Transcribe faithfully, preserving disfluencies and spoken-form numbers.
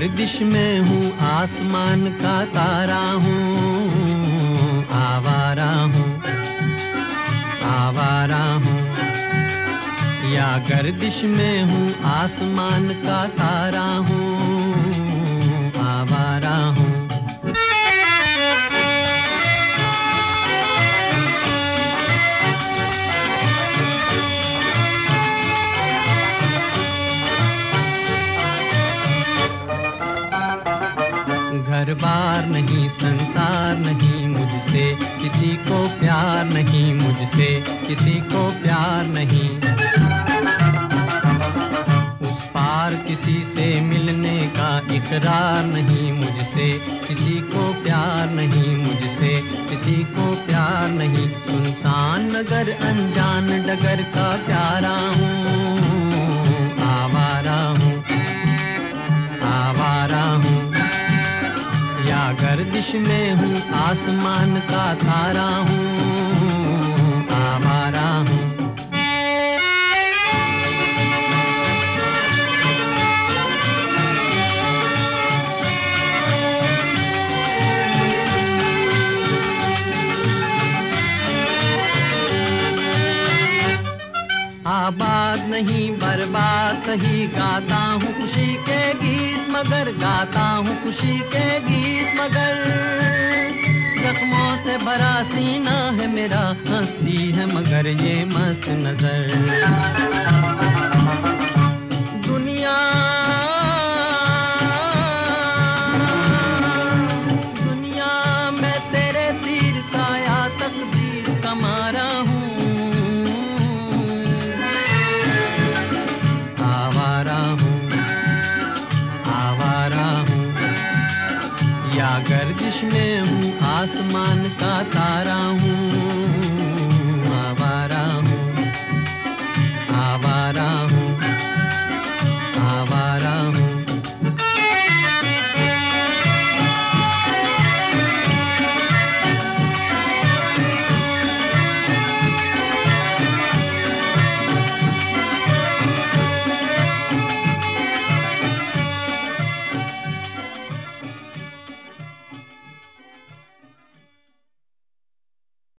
गर्दिश में हूँ, आसमान का तारा हूँ, आवारा हूँ, आवारा हूँ। या गर्दिश में हूँ, आसमान का तारा हूँ, आवारा हूँ। घर बार नहीं, संसार नहीं, मुझसे किसी को प्यार नहीं, मुझसे किसी को प्यार नहीं। उस पार किसी से मिलने का इकरार नहीं, मुझसे किसी को प्यार नहीं, मुझसे किसी को प्यार नहीं। सुनसान नगर अनजान डगर का प्यारा हूँ, आवारा हूँ, आवारा हूँ। या गर्दिश में हूँ, आसमान का तारा हूँ, आवारा हूँ। आबाद नहीं बर्बाद सही, गाता हूँ खुशी के गीत मगर, गाता हूँ खुशी के गीत मगर। जख्मों से भरा सीना है मेरा, हंसती है मगर ये मस्त नजर। दुनिया दुनिया मैं तेरे तीर का या तकदीर का मारा हूँ, या गर्दिश में हूँ, आसमान का तारा हूँ, आवारा।